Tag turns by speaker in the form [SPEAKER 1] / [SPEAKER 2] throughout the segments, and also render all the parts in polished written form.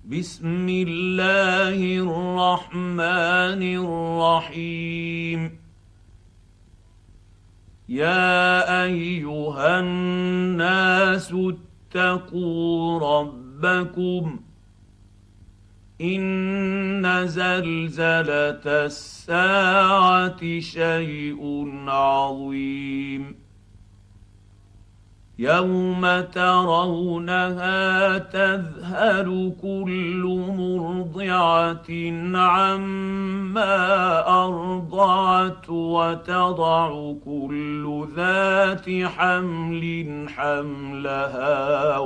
[SPEAKER 1] بسم الله الرحمن الرحيم. يا ايها الناس اتقوا ربكم ان زلزله الساعه شيء عظيم. يوم ترونها تذهل كل مرضعه عما ارضعت وتضع كل ذات حمل حملها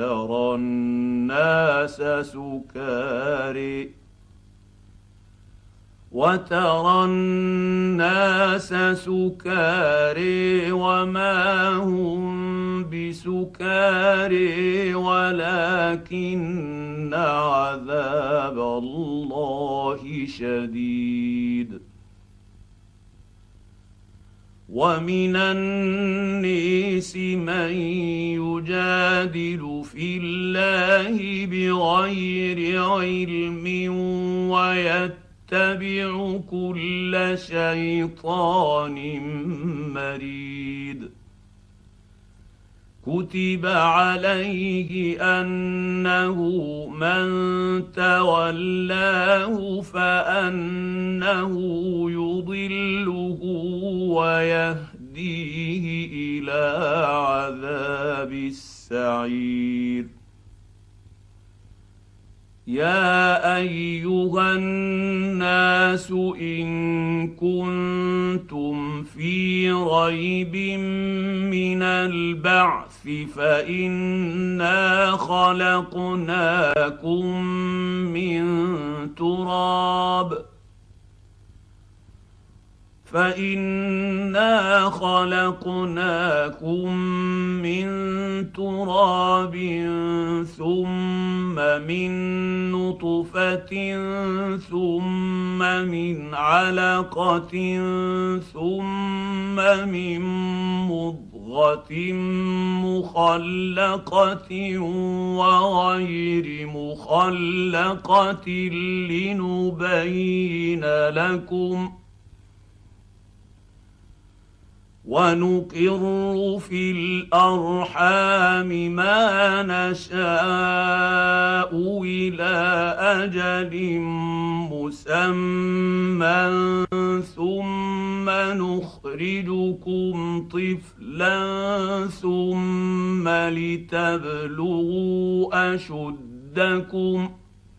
[SPEAKER 1] وترى الناس سكاري وما هم بسكاري ولكن عذاب الله شديد. ومن الناس من يجادل في الله بغير علم ويتبع كل شيطان مريد. كتب عليه انه من تولاه فانه يضله ويهديه الى عذاب السعير. يا ايها الناس ان كنتم في ريب من البعث فإنا خلقناكم من تراب ثم من نطفة ثم من علقة ثم من مضغة مخلقة وغير مخلقة لنبين لكم. ونقر في الارحام ما نشاء الى اجل مسمى ثم نخرجكم طفلا ثم لتبلغوا اشدكم.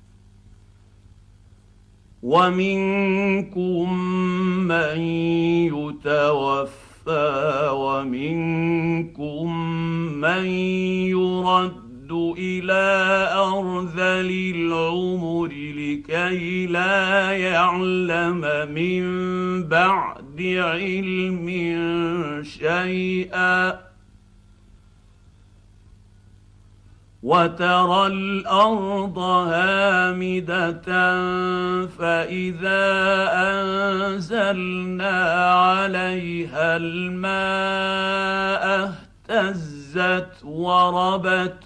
[SPEAKER 1] ومنكم من يتوفى ومنكم من يرد إلى أرذل العمر لكي لا يعلم من بعد علم شيئا. وترى الأرض هامدة فإذا أنزلنا عليها الماء اهتزت وربت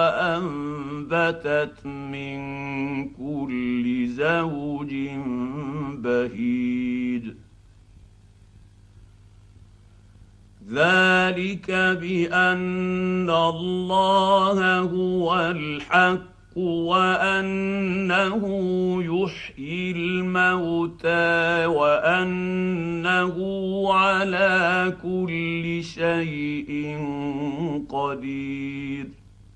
[SPEAKER 1] وأنبتت من كل زوج بهيج. ذلك بأن الله هو الحق وأنه يحيي الموتى وأنه على كل شيء قدير.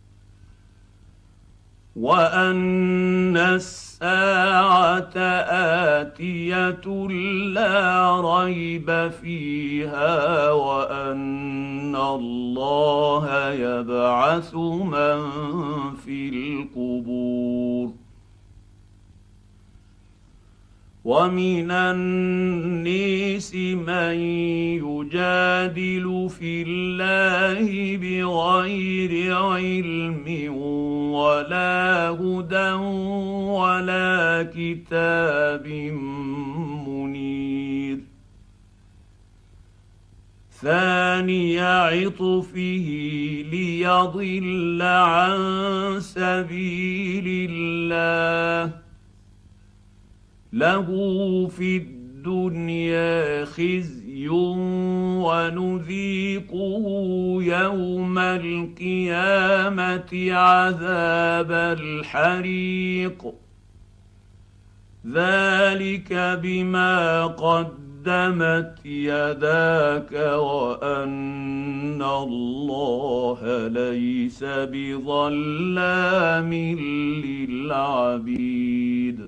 [SPEAKER 1] وأن الساعة آتية لا ريب فيها وأن الله يبعث من في القبور. ومن الناس من يجادل في الله بغير علم ولا هدى ولا كتاب منير. ثاني عطفه ليضل عن سبيل الله له في الدنيا خزي ونذيقه يوم القيامة عذاب الحريق ذلك بما قدمت يداك وأن الله ليس بظلام للعبيد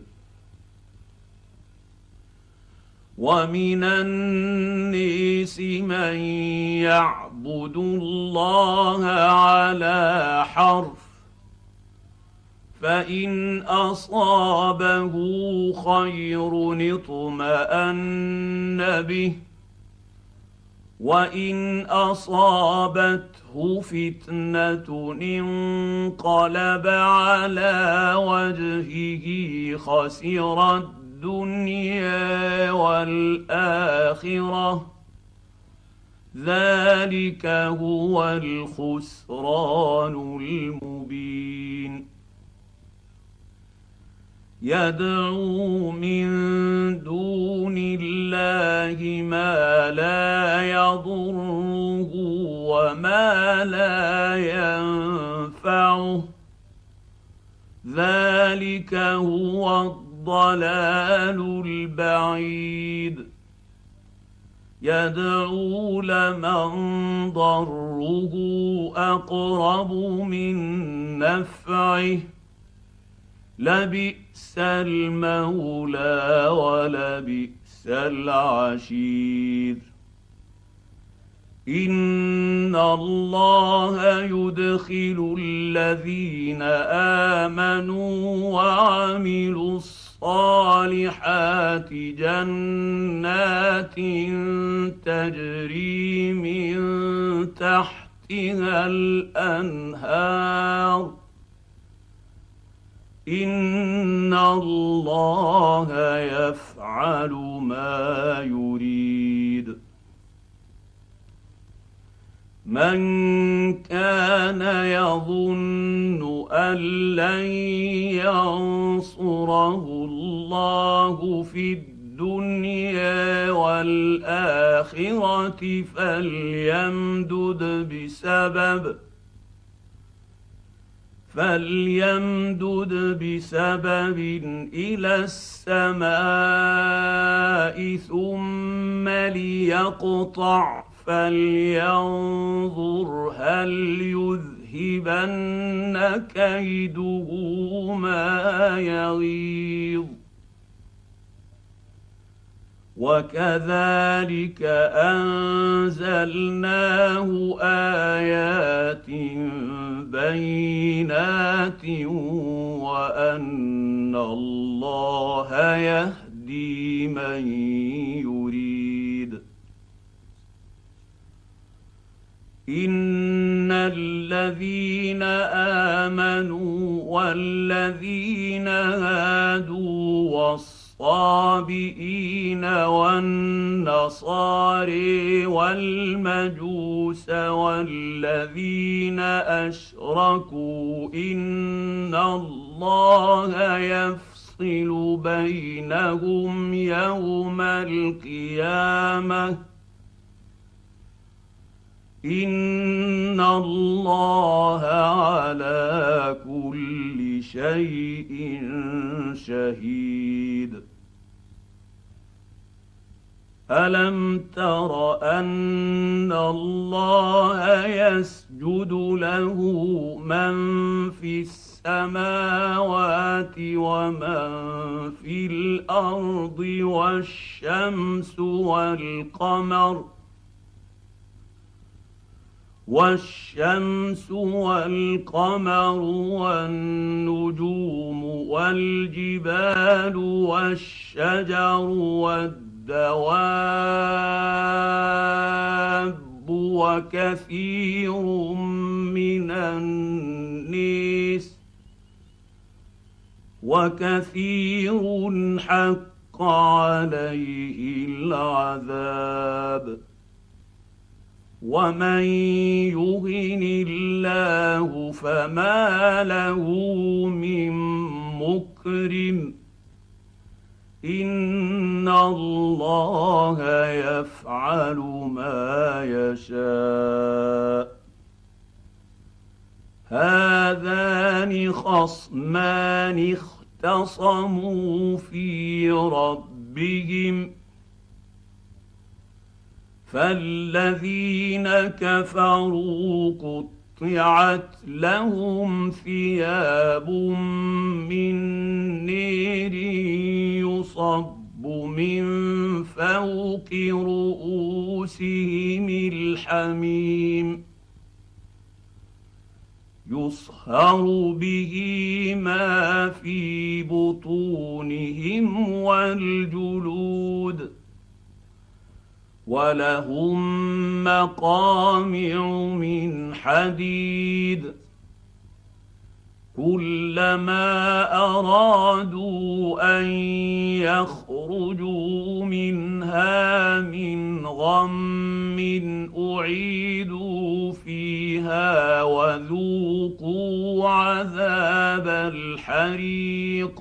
[SPEAKER 1] ومن الناس من يعبد الله على حرف فإن أصابه خير اطمأن به وإن أصابته فتنة انقلب على وجهه خسر الدنيا والآخرة ذلك هو الخسران المبين يدعو من دون الله ما لا يضره وما لا ينفعه ذلك هو الضلال البعيد يدعو لمن ضره أقرب من نفعه لبئس المولى ولبئس العشير إن الله يدخل الذين آمنوا وعملوا الصالحات جنات تجري من تحتها الأنهار إن الله يفعل ما يريد من كان يظن أن لن ينصره الله في الدنيا والآخرة فليمدد بسبب إلى السماء ثم ليقطع فلينظر هل يذهبن كيده ما يغيظ وكذلك أنزلناه آيات بينات وأن الله يهدي من يريد إن الذين آمنوا والذين هادوا والصابئين والنصارى والمجوس والذين أشركوا إن الله يفصل بينهم يوم القيامة إن الله على كل شيء شهيد ألم تر أن الله يسجد له من في السماوات ومن في الأرض والشمس والقمر والنجوم والجبال والشجر والدواب وكثير من الناس وكثير حق عليه العذاب ومن يهن الله فما له من مكرم ان الله يفعل ما يشاء هذان خصمان اختصموا في ربهم فالذين كفروا قطعت لهم ثياب من نير يصب من فوق رؤوسهم الحميم يصهر به ما في بطونهم والجلود ولهم مقامع من حديد كلما ارادوا ان يخرجوا منها من غم اعيدوا فيها وذوقوا عذاب الحريق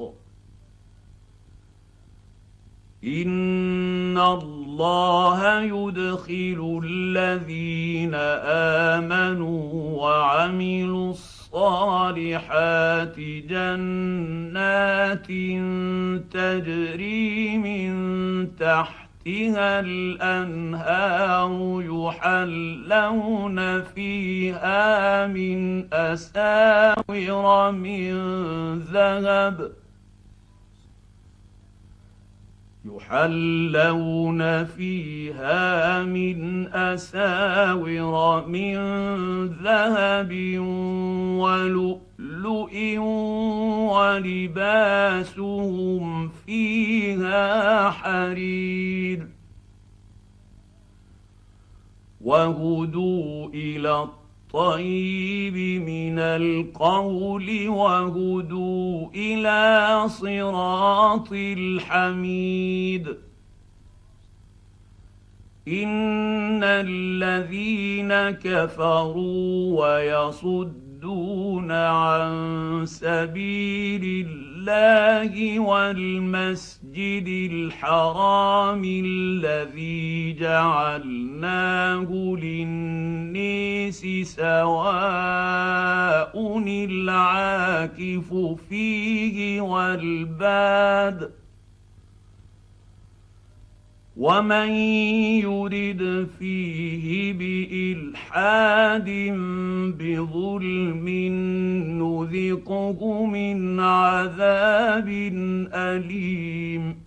[SPEAKER 1] ان الله يدخل الذين امنوا وعملوا الصالحات جنات تجري من تحتها الانهار يحلون فيها من أساور من ذهب ولؤلؤ ولباسهم فيها حرير وهدوا إلى الطيب من القول وهدوا إلى صراط الحميد إن الذين كفروا ويصدون عن سبيل الله والمسجد الحرام الذي جعلناه للناس سواء العاكف فيه والباد ومن يرد فيه بإلحاد بظلم نذقه من عذاب أليم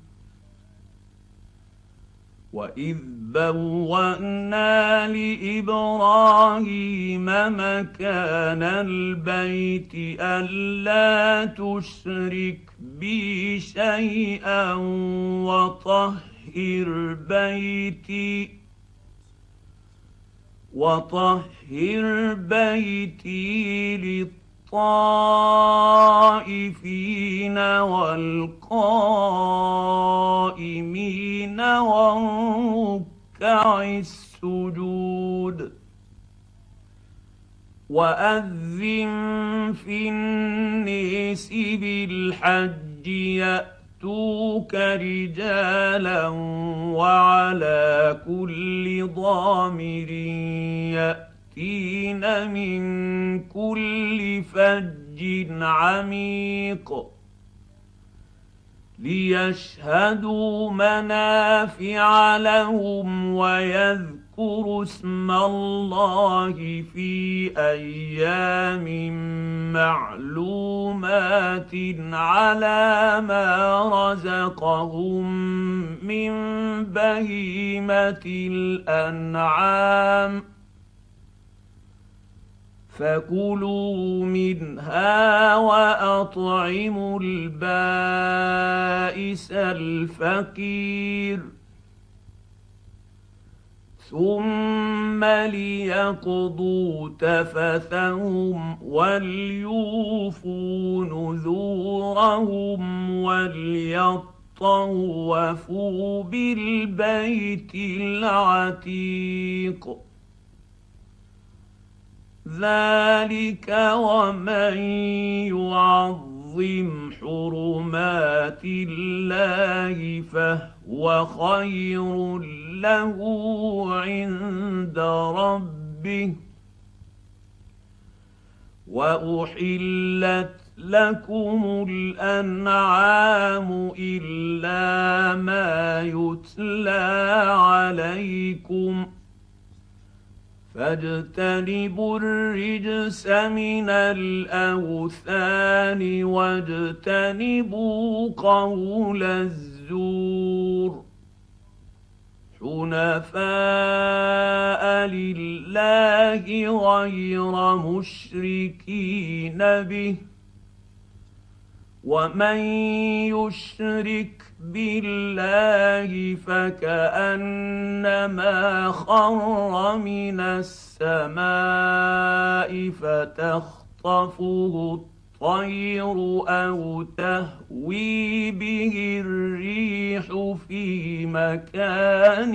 [SPEAKER 1] وإذ بوأنا لإبراهيم مكان البيت ألا تشرك بي شيئا وطهر بيتي للطائفين والقائمين والركع السجود وأذن في الناس بالحج يأتوك رجالا وعلى كل ضامر يأتين من كل فج عميق ليشهدوا منافع لهم ويذكروا اسم الله في أيام معلومات على ما رزقهم من بهيمة الأنعام فكلوا منها وأطعموا البائس الفقير ثم ليقضوا تفثهم وليوفوا نذورهم وليطوفوا بالبيت العتيق ذلك ومن يعظم حرمات الله فهو خير له عند ربه واحلت لكم الانعام الا ما يتلى عليكم فاجتنبوا الرجس من الاوثان واجتنبوا قول الزور حنفاء لله غير مشركين به ومن يشرك بالله فكأنما خر من السماء فتخطفه الطير أو تهوي به الريح في مكان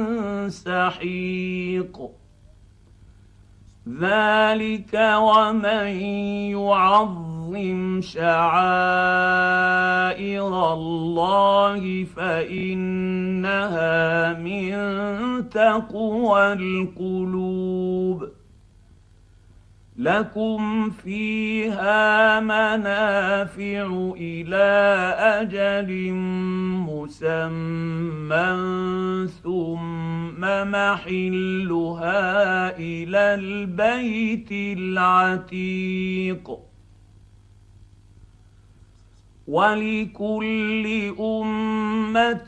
[SPEAKER 1] سحيق ذلك ومن يعظم شعائر الله فإنها من تقوى القلوب لكم فيها منافع إلى أجل مسمى ثم محلها إلى البيت العتيق ولكل أمة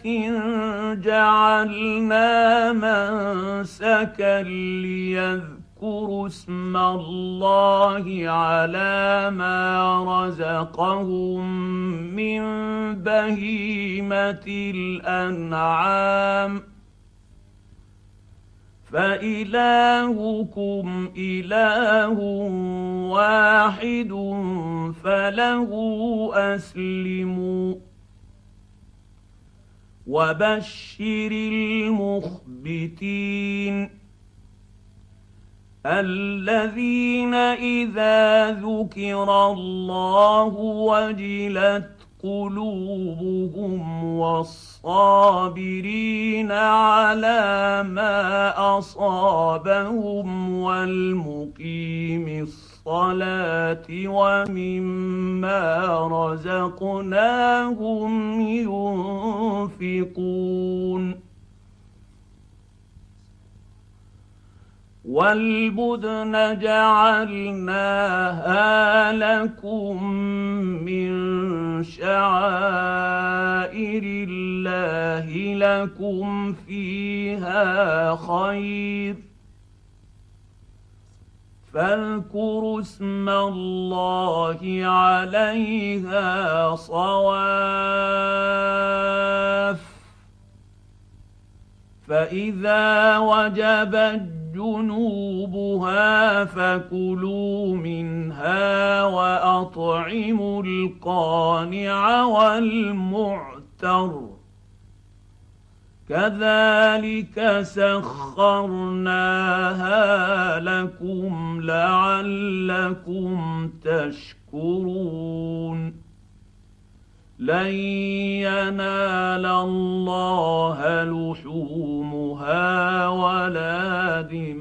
[SPEAKER 1] جعلنا منسكا ليذكروا اسم الله على ما رزقهم من بهيمة الأنعام فإلهكم إله واحد فله أسلموا وبشر المخبتين الذين إذا ذكر الله وجلت قلوبهم والصابرين على ما أصابهم والمقيم الصلاة ومما رزقناهم ينفقون والبدن جعلناها لكم من شعائر الله لكم فيها خير فاذكروا اسم الله عليها صواف فإذا وجبت جنوبها فكلوا منها وأطعموا القانع والمعتر كذلك سخرناها لكم لعلكم تشكرون لن ينال الله لحومها ولا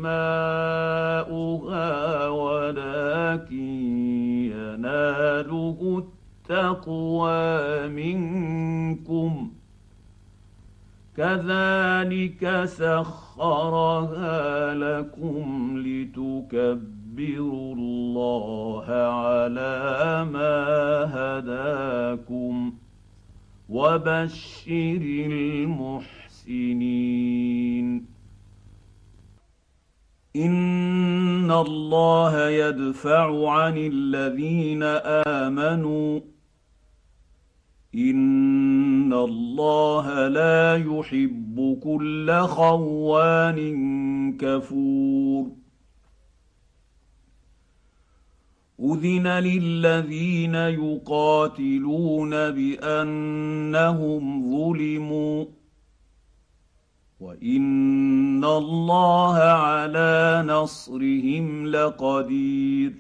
[SPEAKER 1] دماؤها ولكن يناله التقوى منكم كذلك سخرها لكم لتكبروا الله على ما هداكم وبشر المحسنين إن الله يدفع عن الذين آمنوا إن الله لا يحب كل خوان كفور أذن للذين يقاتلون بأنهم ظلموا وان الله على نصرهم لقدير.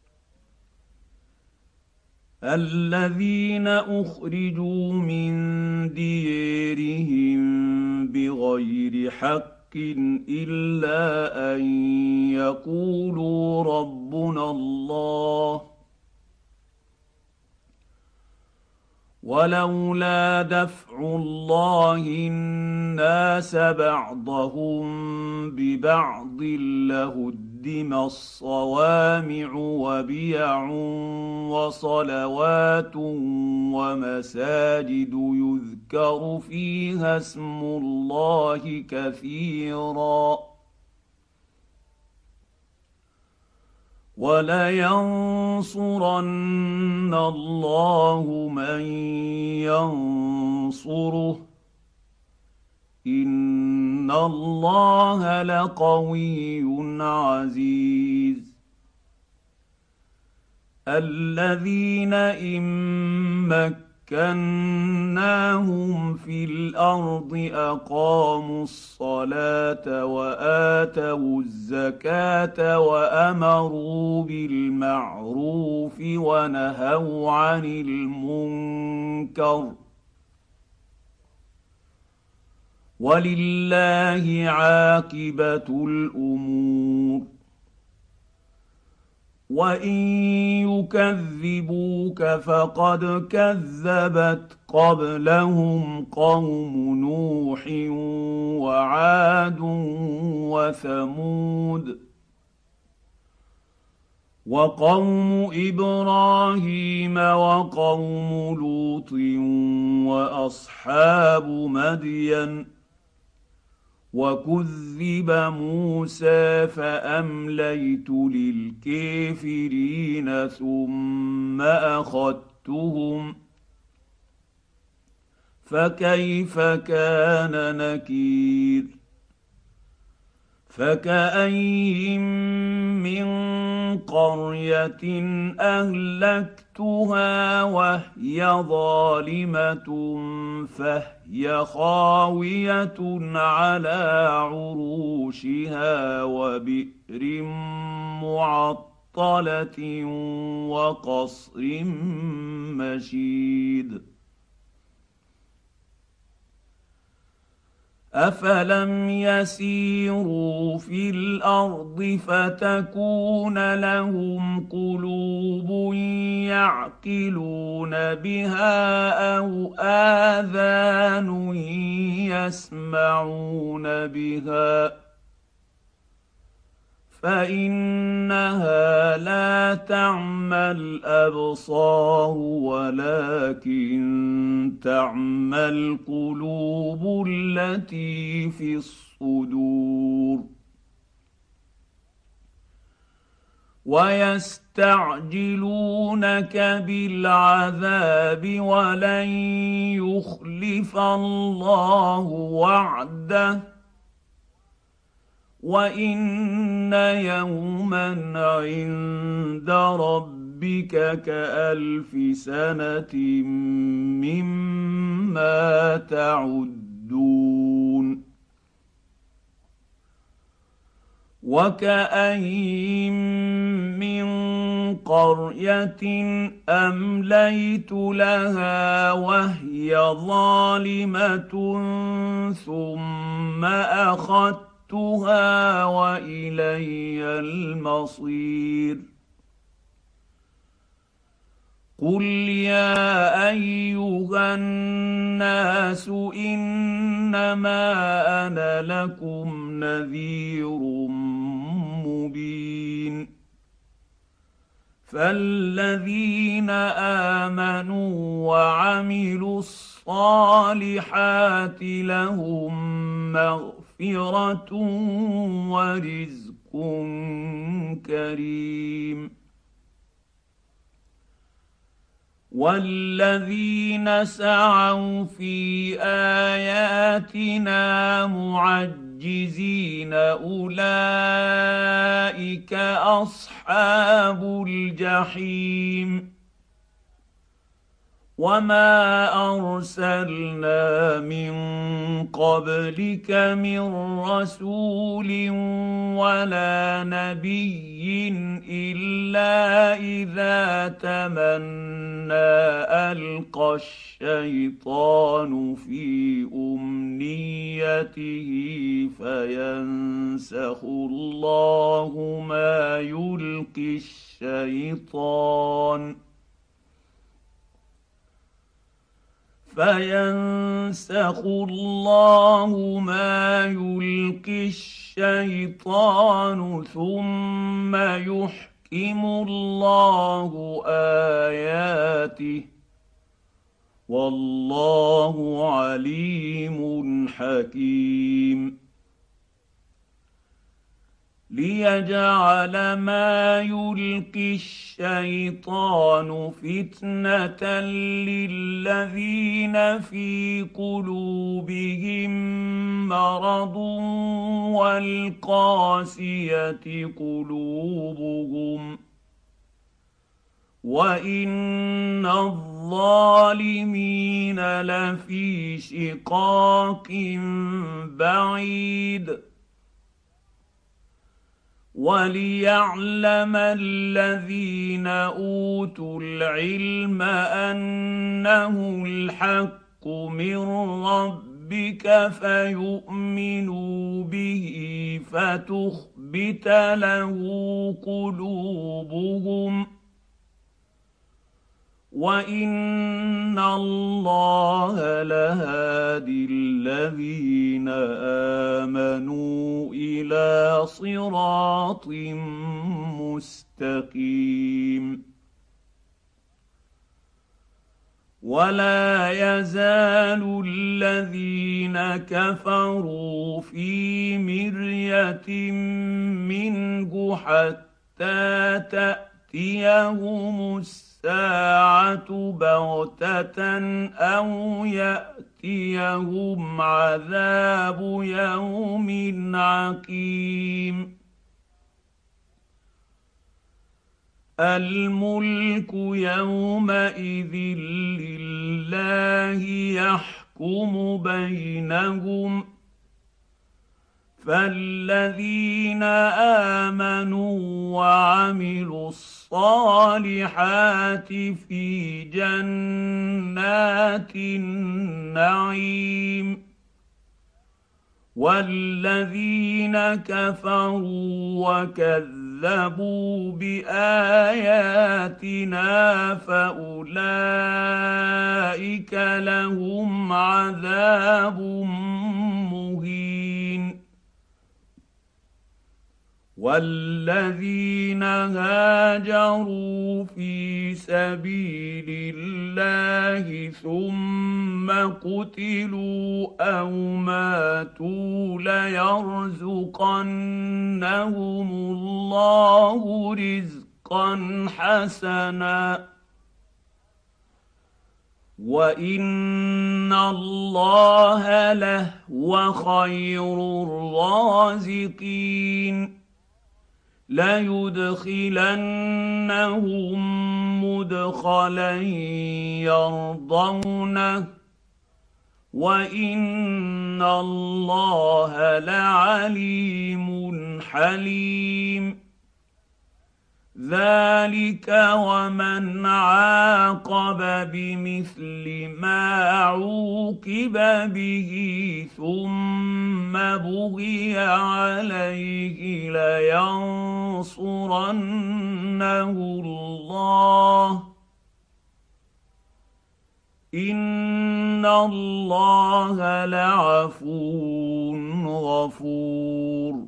[SPEAKER 1] الذين اخرجوا من ديرهم بغير حق الا ان يقولوا ربنا الله ولولا دفع الله الناس بعضهم ببعض لهدم الصوامع وبيع وصلوات ومساجد يذكر فيها اسم الله كثيرا ولينصرن الله من ينصره ان الله لقوي عزيز. الذين ان مكناهم في الارض اقاموا الصلاه واتوا الزكاه وامروا بالمعروف ونهوا عن المنكر ولله عاقبه الامور. وان يكذبوك فقد كذبت قبلهم قوم نوح وعاد وثمود وقوم ابراهيم وقوم لوط واصحاب مدين وكذب موسى فامليت للكافرين ثم اخذتهم فكيف كان نكير. فكأين من قرية أهلكتها وهي ظالمة فهي خاوية على عروشها وبئر معطلة وقصر مشيد. افلم يسيروا في الارض فتكون لهم قلوب يعقلون بها او اذان يسمعون بها فانها لا تعمى الابصار ولكن تعمى القلوب التي في الصدور. ويستعجلونك بالعذاب ولن يخلف الله وعده وان يوما عند ربك كالف سنه مما تعدون. وكأين من قرية أمليت لها وهي ظالمة ثم أخذتها وإلي المصير. قل يا أيها الناس إنما أنا لكم نذير مبين. فالذين آمنوا وعملوا الصالحات لهم مغفرة ورزق كريم. والذين سعوا في آياتنا معجزين أولئك أصحاب الجحيم. وما ارسلنا من قبلك من رسول ولا نبي الا اذا تمنى القى الشيطان في امنيته فينسخ الله ما يلقي الشيطان ثم يحكم الله اياته والله عليم حكيم ليجعل ما يلقي الشيطان فتنه للذين في قلوبهم مرض والقاسيه قلوبهم وان الظالمين لفي شقاق بعيد وليعلم الذين اوتوا العلم انه الحق من ربك فيؤمنوا به فتخبت له قلوبهم وان الله لهادي الذين امنوا الى صراط مستقيم ولا يزال الذين كفروا في مريه منه حتى تاتيهم الساعه بغته او ياتيهم عذاب يوم عقيم الملك يومئذ لله يحكم بينهم فالذين امنوا وعملوا الصالحات في جنات النعيم والذين كفروا وكذبوا باياتنا فاولئك لهم عذاب مهين والذين هاجروا في سبيل الله ثم قتلوا او ماتوا ليرزقنهم الله رزقا حسنا وان الله لهو خير الرازقين ليدخلنهم مدخلا يرضونه وان الله لعليم حليم ذلك ومن عاقب بمثل ما عوقب به ثم بغي عليه لينصرنه الله ان الله لعفو غفور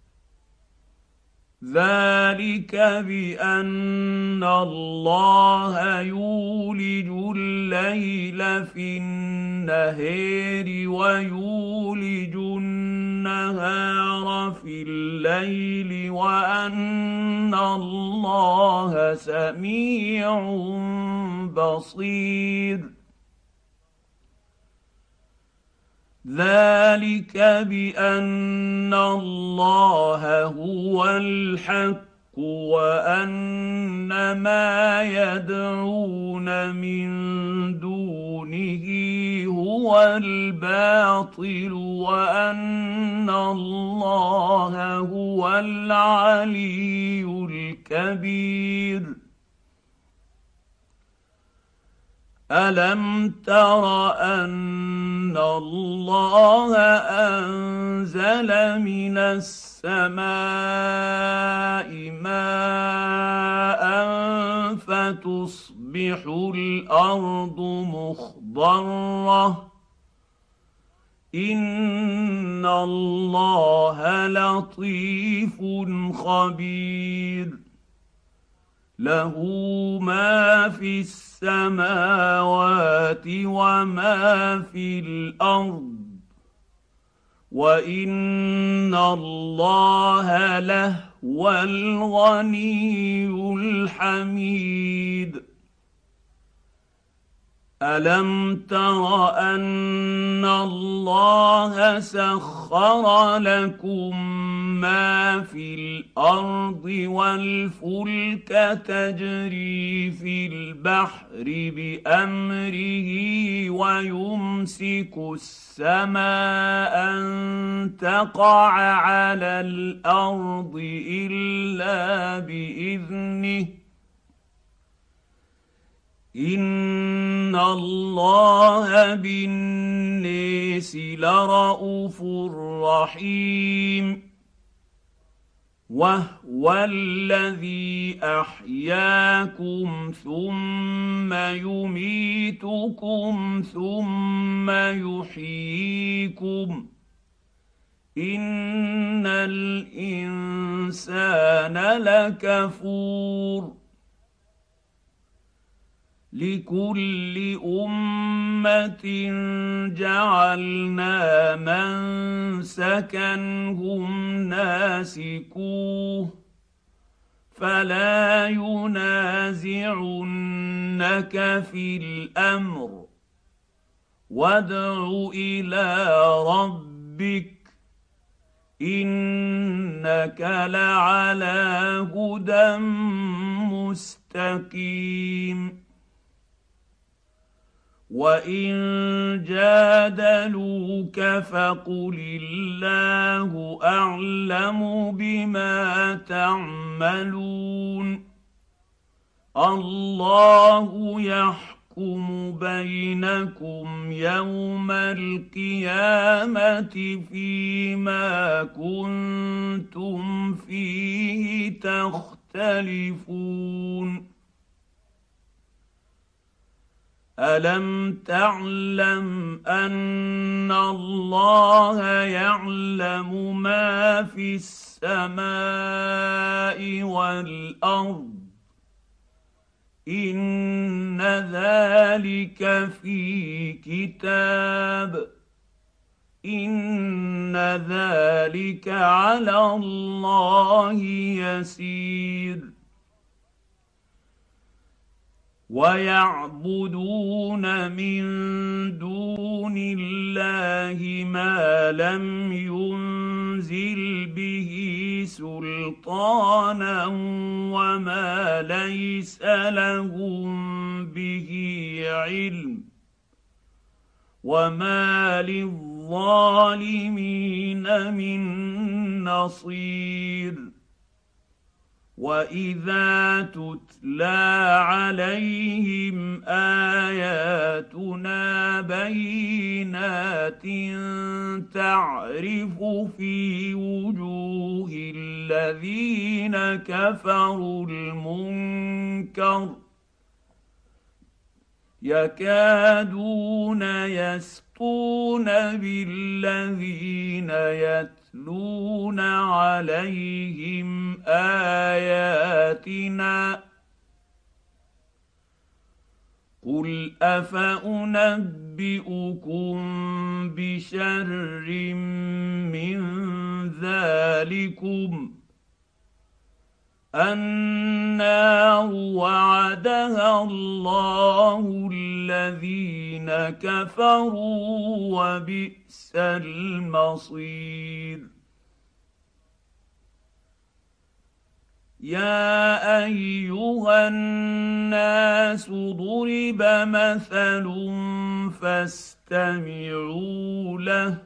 [SPEAKER 1] ذلك بان الله يولج الليل في النهار ويولج النهار في الليل وان الله سميع بصير ذلك بان الله هو الحق وان ما يدعون من دونه هو الباطل وان الله هو العلي الكبير. الم تر ان الله انزل من السماء ماء فتصبح الارض مخضره ان الله لطيف خبير. له ما في السماوات وما في الارض وان الله لهو الغني الحميد. الم تر ان الله سخر لكم ما في الارض والفلك تجري في البحر بامره ويمسك السماء ان تقع على الارض الا باذنه ان الله بالناس لرءوف رحيم. وهو الذي احياكم ثم يميتكم ثم يحييكم ان الانسان لكفور. لكل امه جعلنا منسكا هم ناسكوه فلا ينازعنك في الامر وادع الى ربك انك لعلى هدى مستقيم. وان جادلوك فقل الله اعلم بما تعملون الله يحكم بينكم يوم القيامه فيما كنتم فيه تختلفون. الم تعلم ان الله يعلم ما في السماء والارض ان ذلك في كتاب ان ذلك على الله يسير. ويعبدون من دون الله ما لم ينزل به سلطانا وما ليس لهم به علم وما للظالمين من نصير. واذا تتلى عليهم اياتنا بينات تعرف في وجوه الذين كفروا المنكر يكادون يسطون بالذين يتلون عليهم اياتنا قل افانبئكم بشر من ذلكم النار وعدها الله الذين كفروا وبئس المصير. يا ايها الناس ضرب مثل فاستمعوا له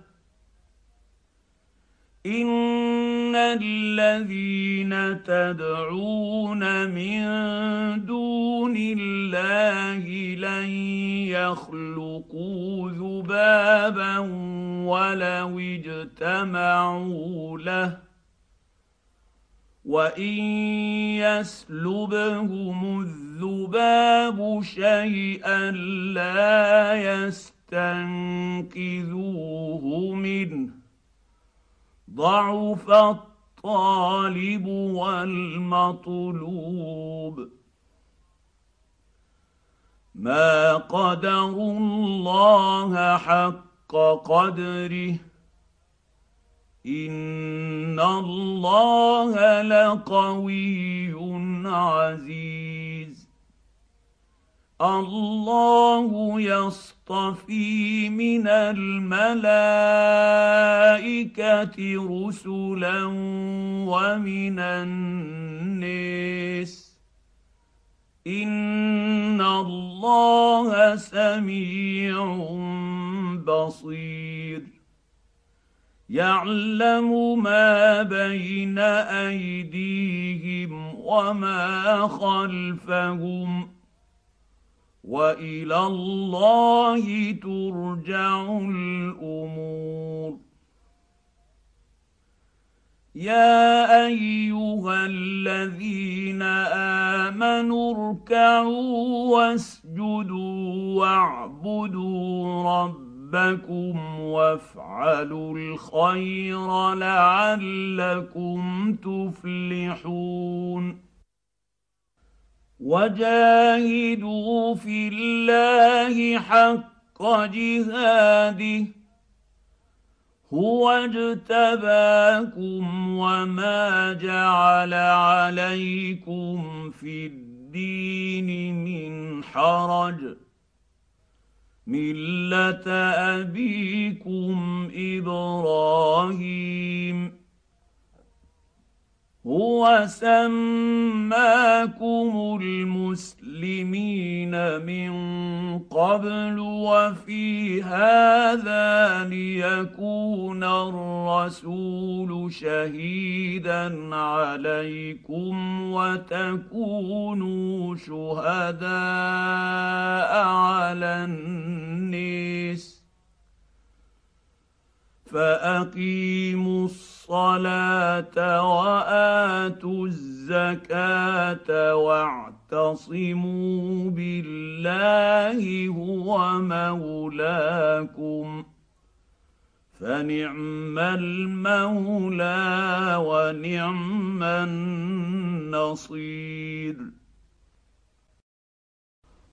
[SPEAKER 1] ان الذين تدعون من دون الله لن يخلقوا ذبابا ولو اجتمعوا له وان يسلبهم الذباب شيئا لا يستنقذوه منه ضعف الطالب والمطلوب ما قدروا الله حق قدره ان الله لقوي عزيز الله يصطفي من الملائكه رسلا ومن الناس ان الله سميع بصير يعلم ما بين ايديهم وما خلفهم والى الله ترجع الامور يا ايها الذين امنوا اركعوا واسجدوا واعبدوا ربكم وافعلوا الخير لعلكم تفلحون وجاهدوا في الله حق جهاده هو اجتباكم وما جعل عليكم في الدين من حرج مله ابيكم ابراهيم هو سماكم المسلمين من قبل وفي هذا ليكون الرسول شهيدا عليكم وتكونوا شهداء على الناس فاقيموا الصلاه واتوا الزكاه واعتصموا بالله هو مولاكم فنعم المولى ونعم النصير